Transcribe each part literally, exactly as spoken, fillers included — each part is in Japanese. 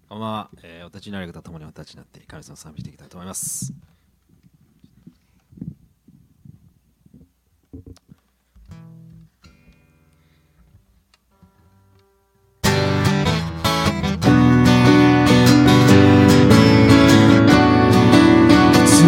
こんばんは、えー、お立ちになる方ともにお立ちになって神様を賛美していきたいと思います。 時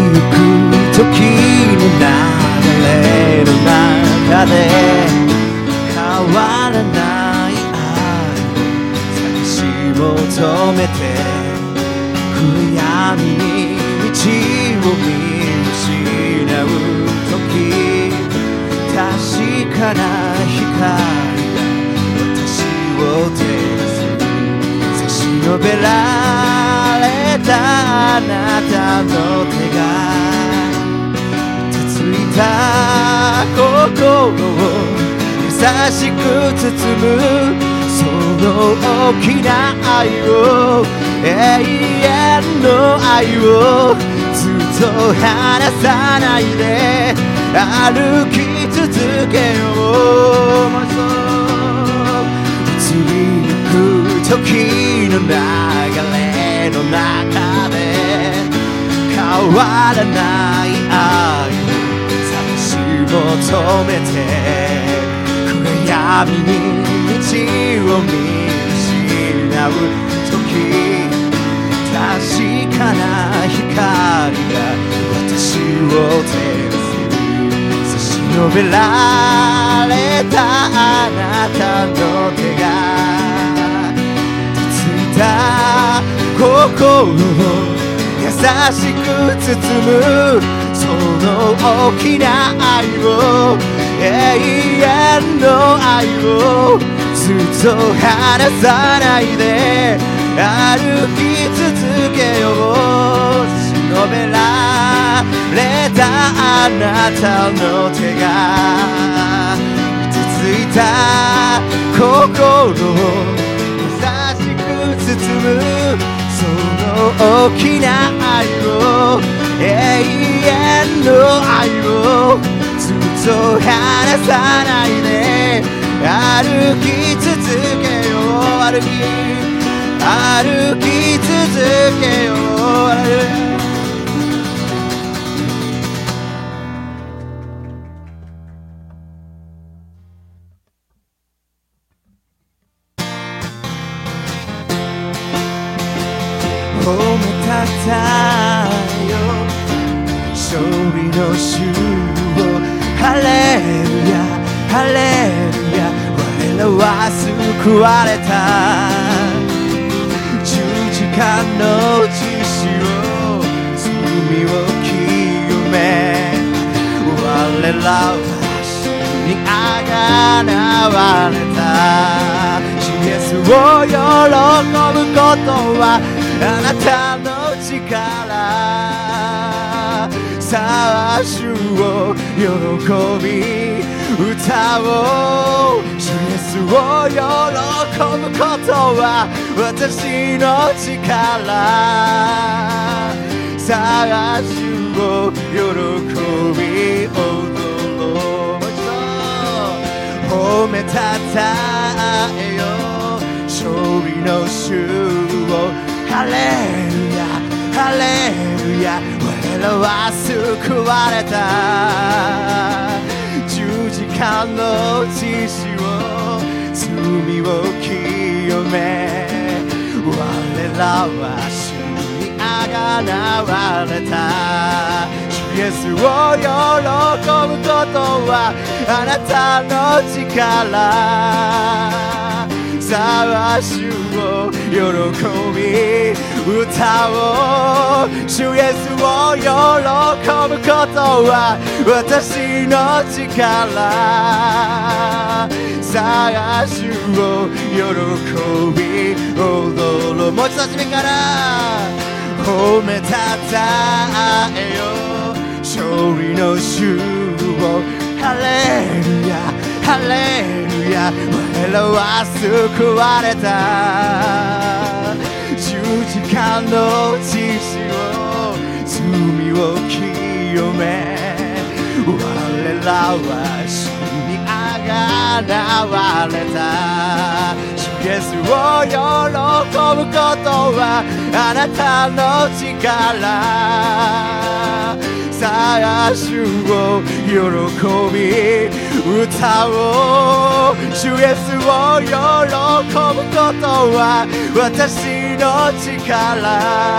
の流れの中で変わらない愛を探し求めて暗闇に道を見失う時、確かな光が私を照らす。差し伸べられたあなたの手がついた心を優しく包む、その大きな愛を、永遠の愛をずっと離さないで歩き続けよう。もう一度移りゆく時の流れの中で変わらない愛求めて暗闇に道を見失う時、確かな光が私を照らす。差し伸べられたあなたの手がついた心を優しく包む、その大きな愛を、永遠の愛をずっと離さないで歩き続けよう。差し伸べられたあなたの手がついた心を優しく包む、その大きな愛を、永遠の愛をずっと離さないで歩き続けよう。歩き歩き続けよう。褒めたたよ勝利の主を、ハレルヤハレルヤ、我らは救われた。十字架の血潮、罪を清め、我らは主にあがなわれた。主イエスを喜ぶことはあなたの力、さあ主を喜び歌おう。主イエスを喜ぶことは私の力、さあ主を喜び踊ろう。褒めたたえよ勝利の主を、ハレルヤハレルヤ、我らは救われた。十字架の血潮、罪を清め、我らは主にあがなわれた。主イエスを喜ぶことはあなたの力、さあ主を喜び歌おう。主イエスを喜ぶことは私の力、さあ主を喜び踊ろう。もう一度初めから、褒めたたえよ勝利の主を、ハレルヤハレルヤ、我らは救われた。十字架の血潮、罪を清め、我らは主にあがなわれた。主イエスを喜ぶことはあなたの力。さあ主を喜び歌おう。主イエスを喜ぶことは私の力。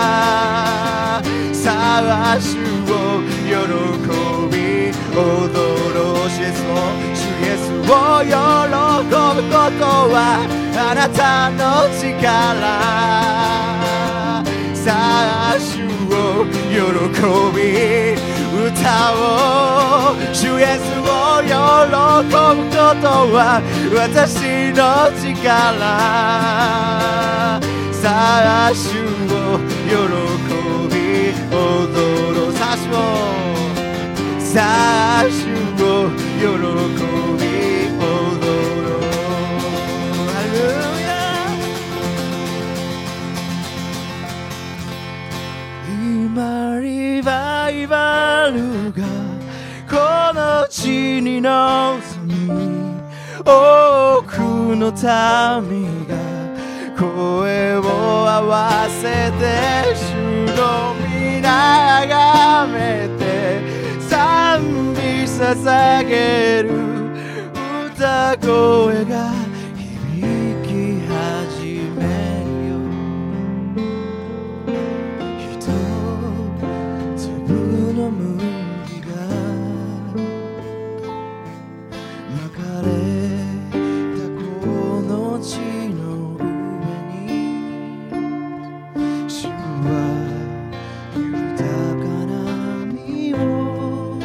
さあ主を喜び踊ろう。主イエスを主イエスを喜ぶことはあなたの力。さあ主を喜び歌おう。主イエスを喜ぶことは私の力。さあ主を喜び踊ろう。さあ主をさあ主を喜び踊ろう。ハレルヤ。今リバイバルがこの地に望み、多くの民が声を合わせて主の皆あがめて賛美捧げる歌声が響き始めるよ。一粒の麦がまかれたこの地の上に、主は豊かな実を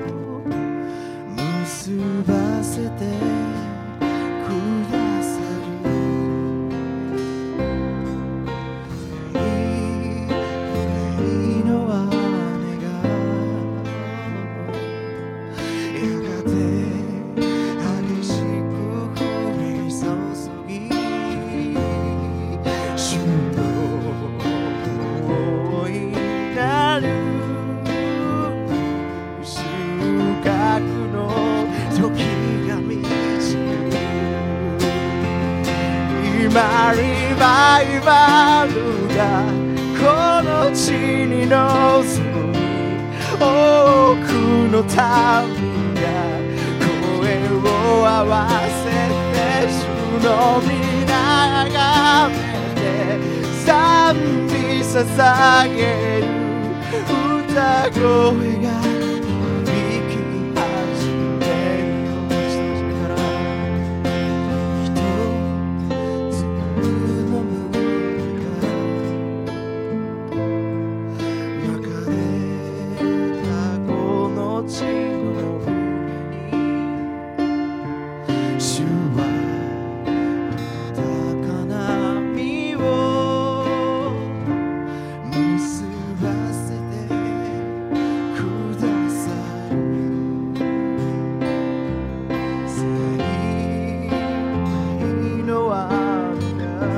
結ばせてくださる。光の雨がやがて激しく降り注ぎ、主の大いなる収穫の時が満ちる。今リバイバルがこの地に望み、多くの民が声を合わせて主の皆あがめて賛美捧げる歌声が響き始めるよ。一粒の麦がまかれたこの地の上に、主は豊かな実を結ばせてくださる。幸いの雨が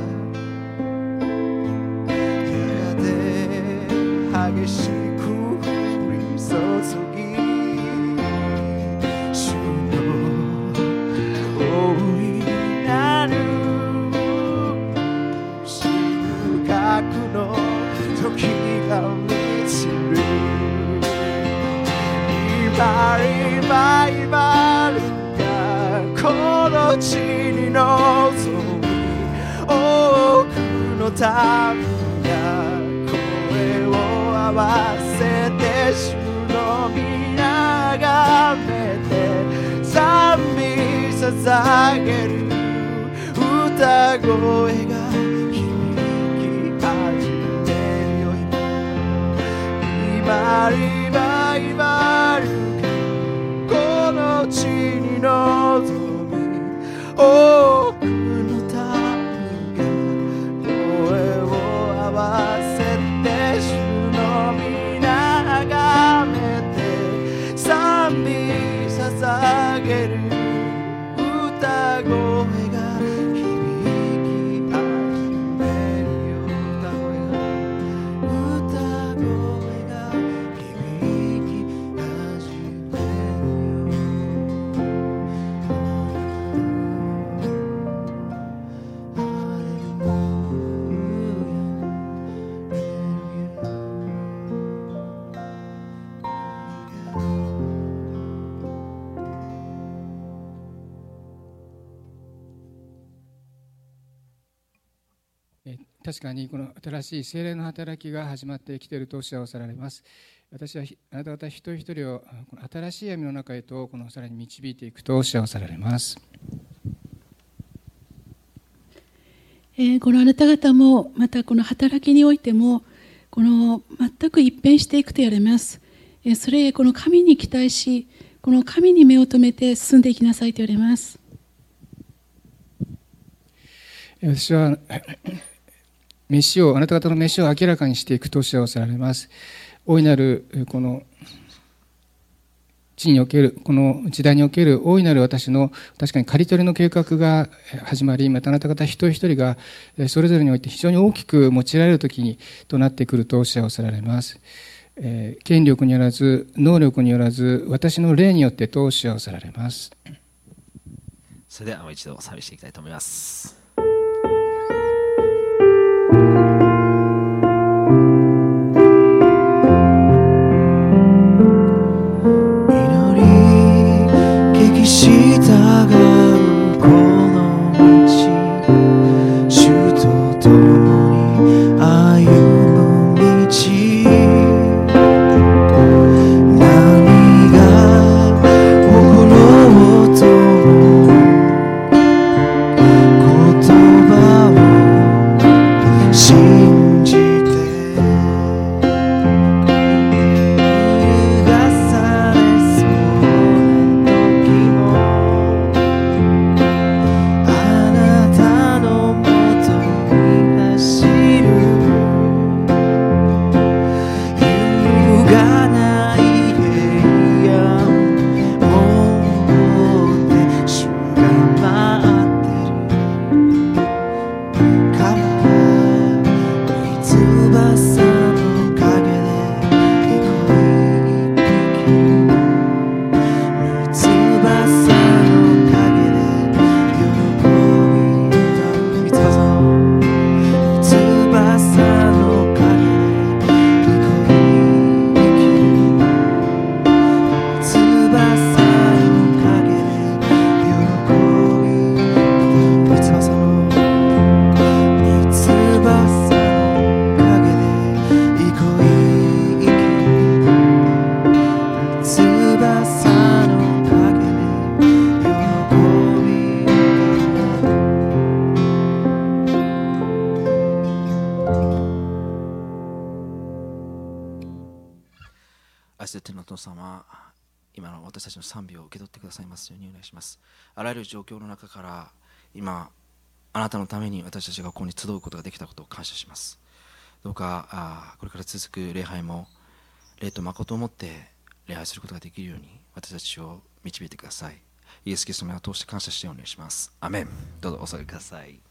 やがて激しく降り注ぎ、主の大いなる収穫の時が満ちる。今リバイバルがこの地に望み、多くの民が声を合わせて主の皆あがめて賛美捧げる歌声が響き始めるよ。今リバイバルがこの地に望み、多くの民が声を合わせて主の皆あがめて賛美捧げる歌声が響き始めるよ。歌声が歌声が響確かにこの新しい聖霊の働きが始まってきていると幸せられます。私はあなた方一人一人をこの新しい闇の中へとこのさらに導いていくと幸せられます。 えー、このあなた方もまたこの働きにおいてもこの全く一変していくと言われます。えー、それこの神に期待し、この神に目を留めて進んでいきなさいと言われます。 私は飯をあなた方の飯を明らかにしていくと幸せられます。大いなるこの地におけるこの時代における大いなる私の確かに刈り取りの計画が始まり、またあなた方一人一人がそれぞれにおいて非常に大きく用いられる時にとなってくると幸せられます。えー、権力によらず能力によらず私の霊によってと幸せられます。 それではもう一度賛美していきたいと思います。愛する天のお父様、今の私たちの賛美を受け取ってくださいますようにお願いします。あらゆる状況の中から今あなたのために私たちがここに集うことができたことを感謝します。どうかあこれから続く礼拝も霊と誠をもって礼拝することができるように私たちを導いてください。イエス・キリストの名を通して感謝してお願いします。アメン。どうぞお座りください。